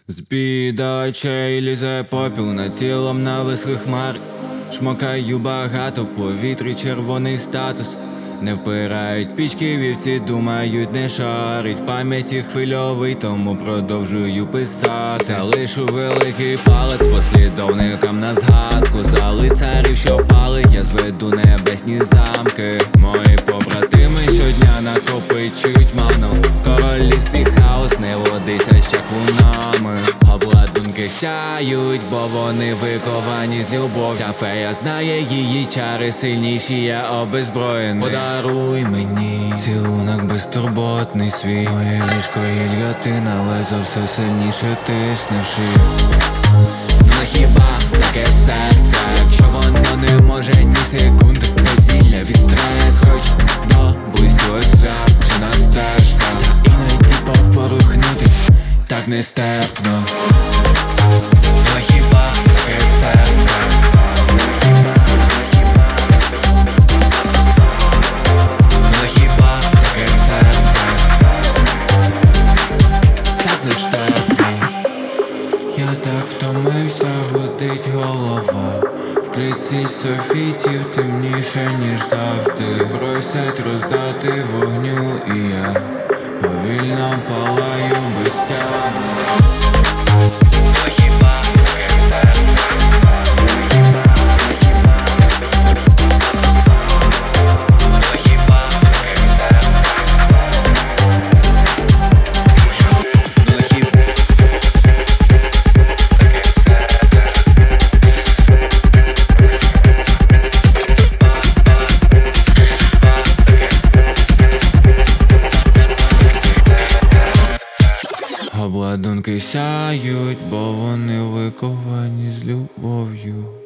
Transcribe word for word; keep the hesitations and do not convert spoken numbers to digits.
З-під очей лізе попіл над тілом навислих хмар. Шмокаю багато в повітрі червоний статус. Не впирають пічки вівці, думають, не шарить. В пам'яті хвильовий, тому продовжую писати. Залишу великий палець послідовникам на згадку. За лицарів, що палить, я зведу небесні замки. Мої побратими щодня накопичують ману. В королівстві хаос не водиться з чаклунами. Обладунки сяють, бо вони виковані з любов. Ця фея знає її чари, сильніші, я обезброєний. Подаруй мені цілунок безтурботний свій. Моє ліжко гільйотина, лезо все сильніше тисне в шию. Ну хіба таке серце, якщо воно не може ні секунди насилля від стресу? Хоч до близького на стежка, та іноді поворухнути так нестерпно. Ну хіба таке серце? Ну хіба таке серце? Так нестерпно. Я так втомився, гудить голова. В клітці софітів темніше, ніж завжди. Просять роздати вогню, і я повільно палаю без тями. Ну хіба таке серце? Ну хіба таке серце? Ну хіба таке серце? Обладунки сяють, бо вони виковані з любов'ю.